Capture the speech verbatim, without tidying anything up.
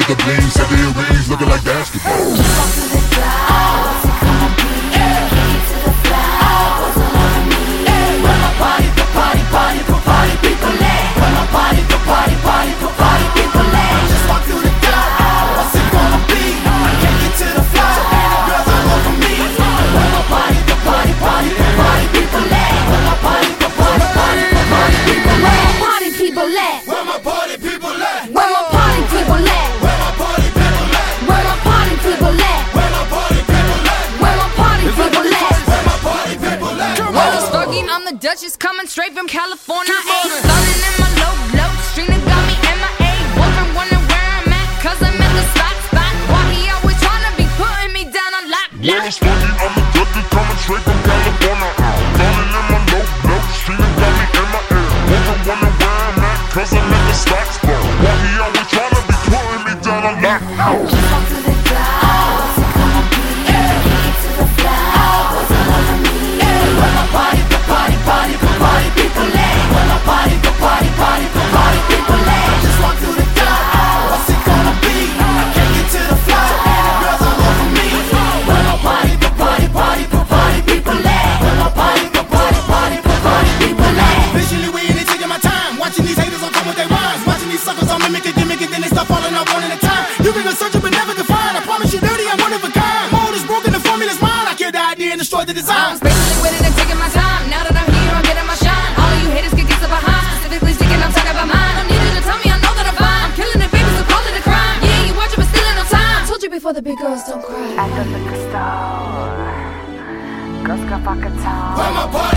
the bling, set the earrings looking like basketball. Keep on to the cloud, what's it gonna be? Keep to the fly, what's it gonna be? Where my party, the party, party, the party people at? Where my party, the party, party, the party people at? Just walk through the cloud, what's it gonna be? I can't get to the fly, so many girls all over me. Where my party, the party, party, the party people at? Where my party, the party, party, the party people at? Party people at? Where my party people at? Where my party people at? Where my party people at? Where my party people at? Where my party people at? Where my party people at? Where my party people at? Rolling Stargate, I'm the Duchess, coming straight from California. Ayy, starting in my low, low, string that got me M I A. Woman wondering where I'm at, cause I'm in the spot, spot. Why he always tryna be putting me down on lock, Well, lock. it's funny, I'm a ducky coming straight from California. Falling in my low, low, streaming got me in my ear. Woman wondering where I'm at, cause I'm in the stock spot. Why he always tryna be putting me down on lockdown? Keep on to the cloud, what's it gonna be? Keep to the fly, what's it gonna be? Where my party, the party, party, the party people at? Where my party, the party, party, the party people at? Just walk through the cloud, what's it gonna be? I can't get to the fly, so many girls all over me. Where my party, the party, party, the party people at? Where my party, the party, party, the party people at? Patiently waiting and taking my time, watching these haters all come with their rhymes, watching these suckers all mimic it, gimmick it, then they start falling off one at a time. You can go searching but never define. I promise you, dirty, I'm one of a kind. Mold is broken, the formula's mine. I kill the idea and destroy the I'm design. patiently waiting and taking my time. Now that I'm here, I'm getting my shine. All of you haters can get so behind. Specifically speaking, I'm talking about mine. Don't need you to tell me, I know that I'm fine. I'm killing it, baby, so call it a crime. Yeah, you watching, but still ain't no time. Told you before, the big girls don't cry. At the liquor store, girls got vodka top. Where my party